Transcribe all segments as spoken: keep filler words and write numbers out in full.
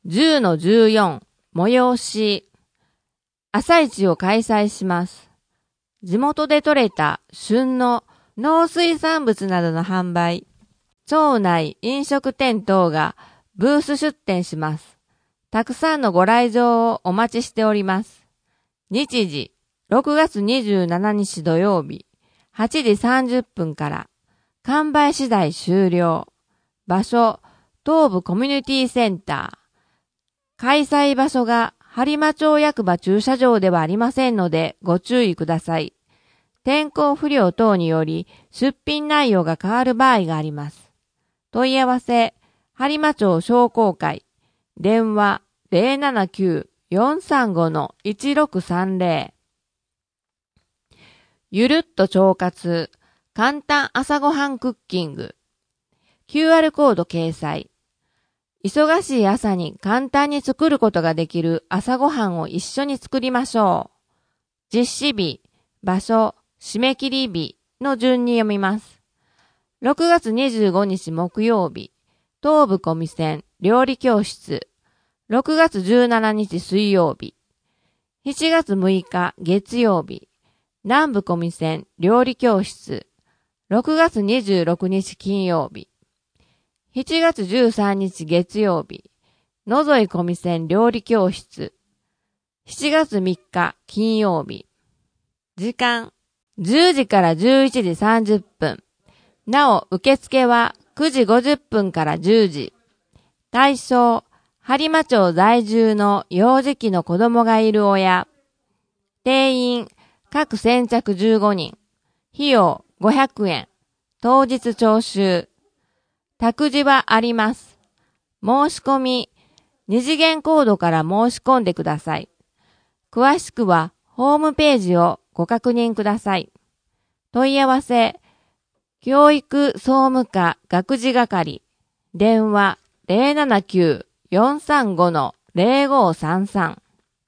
じゅうのじゅうよん 催し朝市を開催します。地元で採れた旬の農水産物などの販売、町内飲食店等がブース出店します。たくさんのご来場をお待ちしております。日時、ろくがつにじゅうしちにち土曜日、はちじさんじゅっぷんから、完売次第終了。場所、東部コミュニティセンター。開催場所が播磨町役場駐車場ではありませんのでご注意ください。天候不良等により出品内容が変わる場合があります。問い合わせ、播磨町商工会、電話 ゼロななきゅう よんさんご いちろくさんゼロ。ゆるっと腸活、簡単朝ごはんクッキング。キューアール コード掲載。忙しい朝に簡単に作ることができる朝ごはんを一緒に作りましょう。実施日、場所、締め切り日の順に読みます。ろくがつにじゅうごにち木曜日、東部コミセン料理教室。ろくがつじゅうしちにち水曜日。しちがつむいか月曜日、南部コミセン料理教室。ろくがつにじゅうろくにち金曜日。しちがつじゅうさんにち月曜日、のぞいコミセン料理教室。しちがつみっか金曜日。時間、じゅうじからじゅういちじさんじゅっぷん。なお、受付はくじごじゅっぷんからじゅうじ。対象、播磨町在住の幼児期の子供がいる親。定員、各先着じゅうごにん。費用、ごひゃくえん。当日徴収。託児はあります。申し込み、二次元コードから申し込んでください。詳しくはホームページをご確認ください。問い合わせ、教育総務課学児係、電話 ゼロななきゅう よんさんご ゼロごさんさん。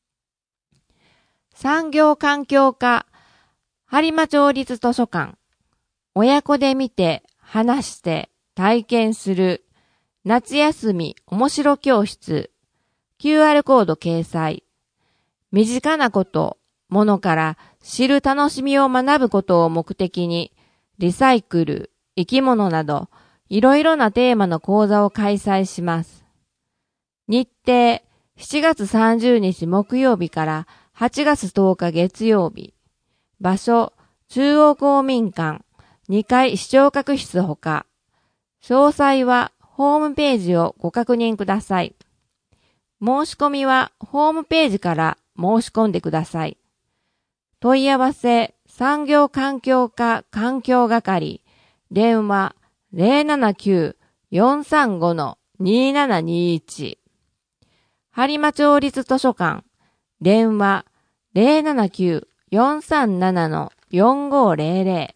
産業環境課、播磨町立図書館、親子で見て、話して、体験する夏休み面白教室 キューアール コード掲載。身近なこと、ものから知る楽しみを学ぶことを目的にリサイクル、生き物などいろいろなテーマの講座を開催します。日程しちがつさんじゅうにち木曜日からはちがつとおか月曜日。場所中央公民館にかい視聴覚室ほか。詳細はホームページをご確認ください。申し込みはホームページから申し込んでください。問い合わせ産業環境課環境係電話 ゼロななきゅう よんさんご にななにいち。播磨町立図書館電話 ゼロななきゅう よんさんなな よんごゼロゼロ。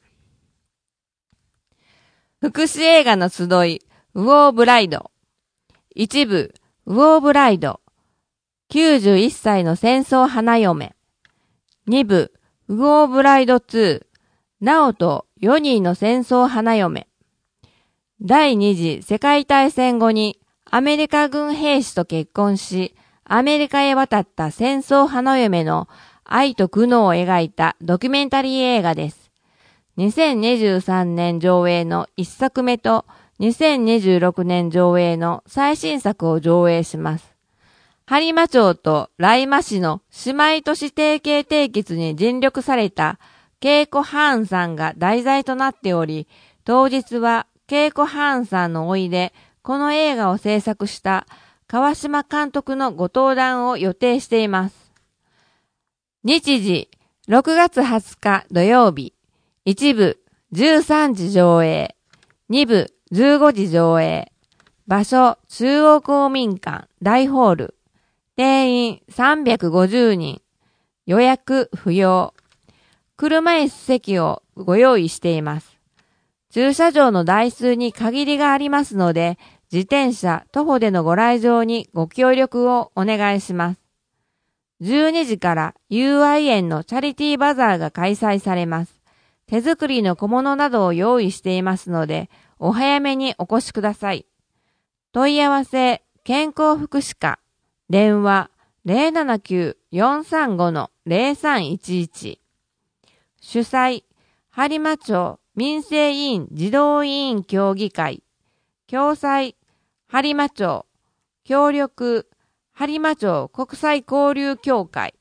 福祉映画の集い、ウォーブライド。一部、ウォーブライド。きゅうじゅういっさいの戦争花嫁。二部、ウォーブライドツー。ナオとヨニーの戦争花嫁。第二次世界大戦後にアメリカ軍兵士と結婚し、アメリカへ渡った戦争花嫁の愛と苦悩を描いたドキュメンタリー映画です。にせんにじゅうさんねん上映のいっさくめとにせんにじゅうろくねん上映の最新作を上映します。播磨町と来間市の姉妹都市提携締結に尽力されたケイコ・ハーンさんが題材となっており、当日はケイコ・ハーンさんの甥でこの映画を制作した川島監督のご登壇を予定しています。日時ろくがつはつか土曜日。一部じゅうさんじ上映、二部じゅうごじ上映。場所中央公民館大ホール。定員さんびゃくごじゅうにん。予約不要。車椅子席をご用意しています。駐車場の台数に限りがありますので、自転車、徒歩でのご来場にご協力をお願いします。じゅうにじから ユーアイ 園のチャリティーバザーが開催されます。手作りの小物などを用意していますので、お早めにお越しください。問い合わせ、健康福祉課電話 ゼロななきゅう よんさんご ゼロさんいちいち。主催、播磨町民生委員児童委員協議会。共催、播磨町。協力、播磨町国際交流協会。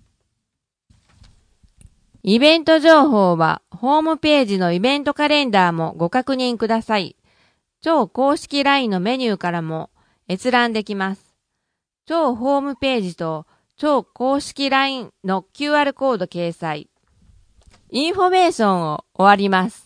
イベント情報はホームページのイベントカレンダーもご確認ください。超公式 ライン のメニューからも閲覧できます。超ホームページと超公式 ライン の キューアール コード掲載。インフォメーションを終わります。